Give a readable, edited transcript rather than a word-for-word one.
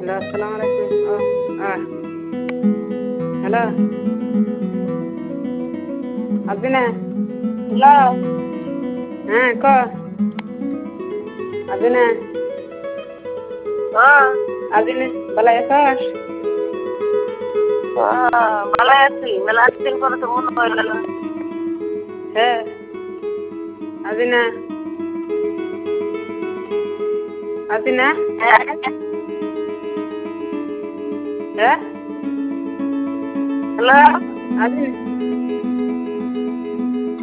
Hello, আসসালামু আলাইকুম। Hello, আবিনা। হ্যালো। হ্যাঁ, ক আবিনা। হ্যাঁ। আবিনা, ভালো আছিস? ভালো আছি। মেলা দিন পরে তো মনে পড়ে গেল। হ্যাঁ, আবিনা। আবিনা। হ্যাঁ। হ্যাঁ, হ্যালো। আবিনা।